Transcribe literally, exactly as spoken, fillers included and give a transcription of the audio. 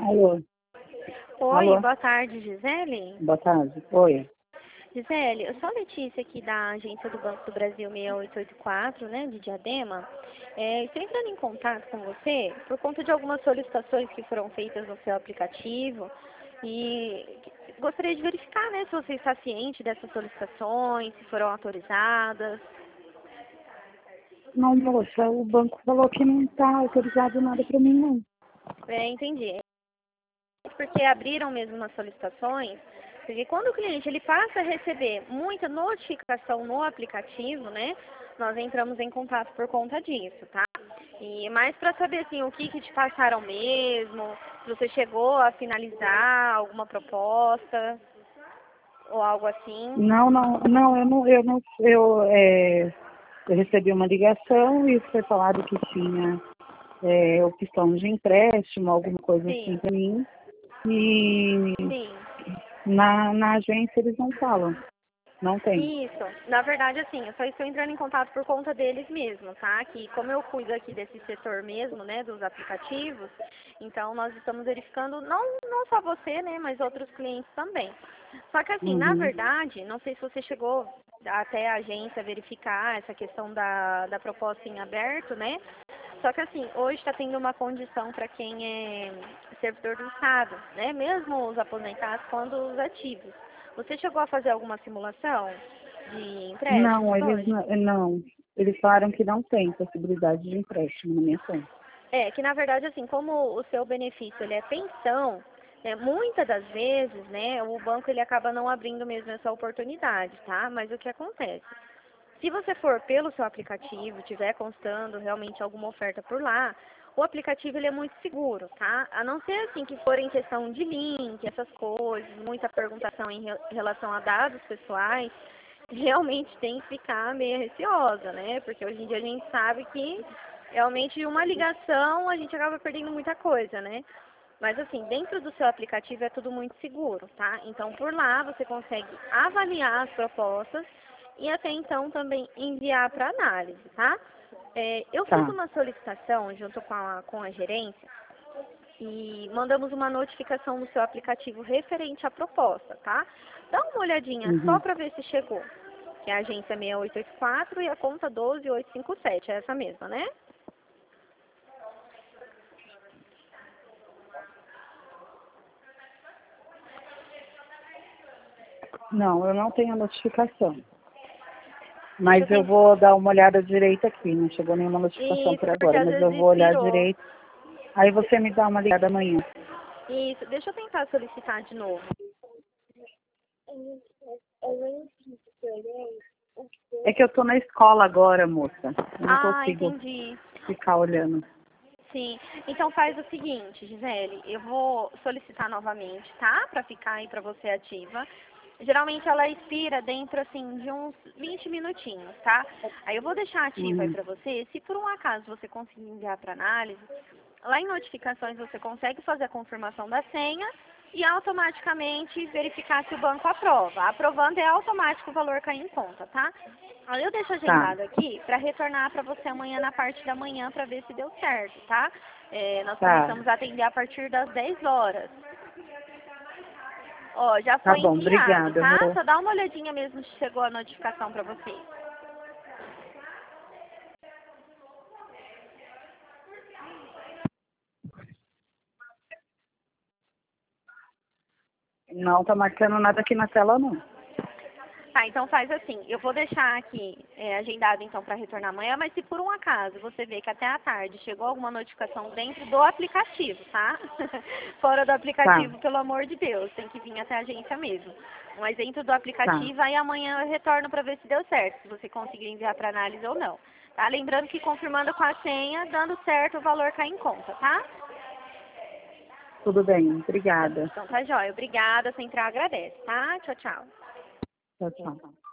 Alô, Oi, alô, boa tarde, Gisele. boa tarde. Oi. Gisele, eu sou a Letícia aqui da agência do Banco do Brasil seis oito oito quatro, né, de Diadema. É, estou entrando em contato com você por conta de algumas solicitações que foram feitas no seu aplicativo e gostaria de verificar, né, se você está ciente dessas solicitações, se foram autorizadas. Não, moça, o banco falou que não está autorizado nada para mim, não. É, entendi. Porque abriram mesmo umas solicitações, porque quando o cliente ele passa a receber muita notificação no aplicativo, né, nós entramos em contato por conta disso, tá? E mais para saber assim, o que que te passaram mesmo, se você chegou a finalizar alguma proposta ou algo assim. Não, não, não, eu não, eu não, eu, é, eu recebi uma ligação e foi falado que tinha é, opção de empréstimo, alguma coisa assim Sim, para mim. E sim. na, na agência eles não falam, não tem. Isso, na verdade, assim, eu só estou entrando em contato por conta deles mesmo, tá? Que como eu cuido aqui desse setor mesmo, né, dos aplicativos, então nós estamos verificando, não, não só você, né, mas outros clientes também. Só que assim, na Uhum. verdade, não sei se você chegou até a agência verificar essa questão da, da proposta em aberto, né? Só que assim, hoje está tendo uma condição para quem é servidor do Estado, né? Mesmo os aposentados quanto os ativos. Você chegou a fazer alguma simulação de Não, empréstimos eles hoje? não, não, eles falaram que não tem possibilidade de empréstimo na minha conta. É, que na verdade, assim, como o seu benefício ele é pensão, né, muitas das vezes, né, o banco ele acaba não abrindo mesmo essa oportunidade, tá? Mas o que acontece? Se você for pelo seu aplicativo, tiver constando realmente alguma oferta por lá, o aplicativo ele é muito seguro, tá? A não ser assim que for em questão de link, essas coisas, muita perguntação em re- relação a dados pessoais, realmente tem que ficar meio receosa, né? Porque hoje em dia a gente sabe que realmente uma ligação a gente acaba perdendo muita coisa, né? Mas assim, dentro do seu aplicativo é tudo muito seguro, tá? Então por lá você consegue avaliar as propostas e até então também enviar para análise, tá? É, eu fiz Tá. uma solicitação junto com a, com a gerência e mandamos uma notificação no seu aplicativo referente à proposta, tá? Dá uma olhadinha só Uhum. para ver se chegou. Que é a agência seis oito oito quatro e a conta doze mil oitocentos e cinquenta e sete, é essa mesma, né? Não, eu não tenho a notificação. Deixa eu Mas eu tentar. vou dar uma olhada direita aqui. Não chegou nenhuma notificação Isso, por porque agora, às mas eu vezes vou olhar expirou. direito. Aí você me dá uma ligada amanhã. Isso, deixa eu tentar solicitar de novo. É que eu tô na escola agora, moça. Eu não Ah, consigo entendi. ficar olhando. Sim. Então faz o seguinte, Gisele, eu vou solicitar novamente, tá? Para ficar aí para você ativa. Geralmente ela expira dentro assim de uns vinte minutinhos, tá? Aí eu vou deixar ativa aí Uhum. para você. Se por um acaso você conseguir enviar para análise, lá em notificações você consegue fazer a confirmação da senha e automaticamente verificar se o banco aprova. Aprovando é automático o valor cair em conta, tá? Aí eu deixo Tá, agendado aqui para retornar para você amanhã na parte da manhã para ver se deu certo, tá? É, nós tá. começamos a atender a partir das dez horas. Ó, já Tá foi bom, enviado, obrigada. Eu tá? vou. Só dá uma olhadinha mesmo se chegou a notificação para você. Não tá marcando nada aqui na tela, não. Tá, então faz assim, eu vou deixar aqui é, agendado então para retornar amanhã, mas se por um acaso você vê que até a tarde chegou alguma notificação dentro do aplicativo, tá? Fora do Tá, aplicativo, pelo amor de Deus, tem que vir até a agência mesmo. Mas dentro do tá. aplicativo, aí amanhã eu retorno para ver se deu certo, se você conseguiu enviar para análise ou não. Tá? Lembrando que confirmando com a senha, dando certo, o valor cai em conta, tá? Tudo bem, Então, obrigada. então tá jóia. Obrigada, sem entrar agradece, tá? Tchau, tchau. Tchau, tchau.